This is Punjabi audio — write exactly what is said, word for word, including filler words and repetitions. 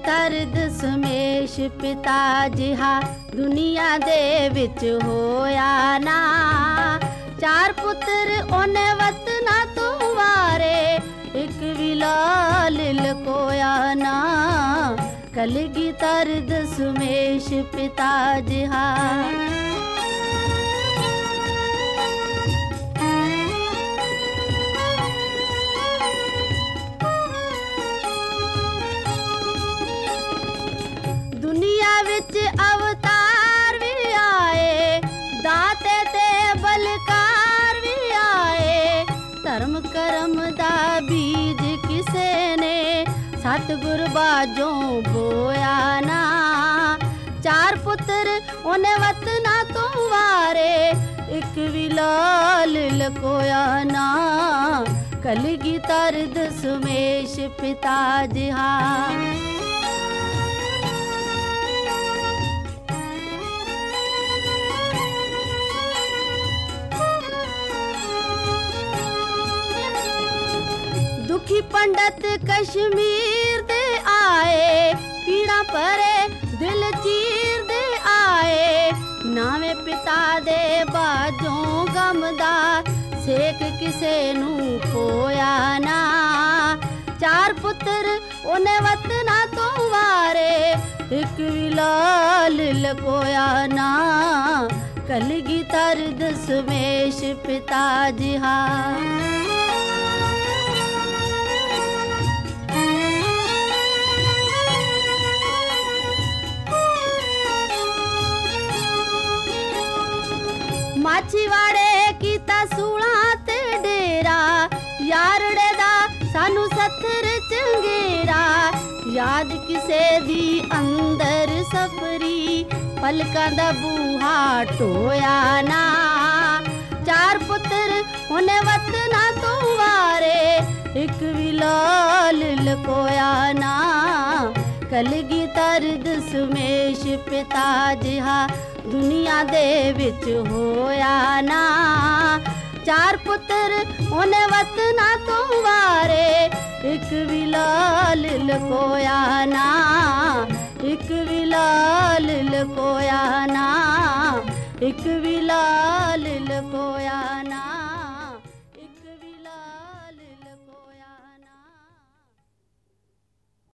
ਧਰ ਦਸ਼ਮੇਸ਼ ਪਿਤਾ ਜਿਹਾ ਦੁਨੀਆ ਦੇ ਵਿੱਚ ਹੋਇਆ ਨਾ। ਚਾਰ ਪੁੱਤਰ ਉਹਨੇ ਵਤਨਾਂ ਤੋਂ ਵਾਰੇ, ਇੱਕ ਵੀ ਲਾਲ ਲਕੋਇਆ ਨਾ। ਕਲਗੀਧਰ ਦਸ਼ਮੇਸ਼ ਪਿਤਾ ਜਿਹਾ। ਦੁਨੀਆ ਵਿੱਚ ਅਵਤਾਰ ਵੀ ਆਏ, ਦਾਤੇ ਤੇ ਬਲਕਾਰ ਵੀ ਆਏ। ਧਰਮ ਕਰਮ ਦਾ ਬੀਜ ਕਿਸੇ ਨੇ ਸਤਿਗੁਰ ਬਾਝੋਂ ਬੋਇਆ ਨਾ। ਚਾਰ ਪੁੱਤਰ ਉਹਨੇ ਵਤਨਾਂ ਤੋਂ ਵਾਰੇ, ਇੱਕ ਵੀ ਲਾਲ ਲਕੋਇਆ ਨਾ। ਕਲਗੀਧਰ ਦਸ਼ਮੇਸ਼ ਪਿਤਾ ਜਿਹਾ। ਦੁਖੀ ਪੰਡਤ ਕਸ਼ਮੀਰ ਦੇ ਆਏ, ਪੀੜਾ ਭਰੇ ਦਿਲ ਚੀਰ ਦੇ ਆਏ। ਨਾਵੇਂ ਪਿਤਾ ਦੇ ਬਾਝੋਂ ਗਮ ਦਾ ਸੇਕ ਕਿਸੇ ਨੂੰ ਖੋਇਆ ਨਾ। ਚਾਰ ਪੁੱਤਰ ਉਹਨੇ ਵਤਨਾਂ ਤੋਂ ਵਾਰੇ, ਇੱਕ ਵੀ ਲਾਲ ਲਕੋਇਆ ਨਾ। ਕਲਗੀਧਰ ਦਸ਼ਮੇਸ਼ ਪਿਤਾ ਜਿਹਾ। ਮਾਛੀਵਾੜੇ ਕੀਤਾ ਸੂਲਾਂ ਤੇ ਡੇਰਾ, ਯਾਰੜੇ ਦਾ ਸਾਨੂੰ ਸੱਥਰ ਚੰਗੇਰਾ। ਯਾਦ ਕਿਸੇ ਦੀ ਅੰਦਰ ਸਫਰੀ, ਪਲਕਾਂ ਦਾ ਬੂਹਾ ਢੋਇਆ ਨਾ। ਚਾਰ ਪੁੱਤਰ ਉਹਨੇ ਵਤਨਾਂ ਤੋਂ ਵਾਰੇ, ਇੱਕ ਵੀ ਲਾਲ ਲਕੋਇਆ ਨਾ। ਕਲਗੀਧਰ ਦਸ਼ਮੇਸ਼ ਪਿਤਾ ਜਿਹਾ ਦੁਨੀਆ ਦੇ ਵਿੱਚ ਹੋਇਆ ਨਾ। ਚਾਰ ਪੁੱਤਰ ਉਹਨੇ ਵਤਨਾਂ ਤੋਂ ਵਾਰੇ, ਇੱਕ ਵੀ ਲਾਲ ਲਕੋਇਆ ਨਾ। ਇੱਕ ਵੀ ਲਾਲ ਲਕੋਇਆ ਨਾ। ਇੱਕ ਵੀ ਲਾਲ ਲਕੋਇਆ ਨਾ।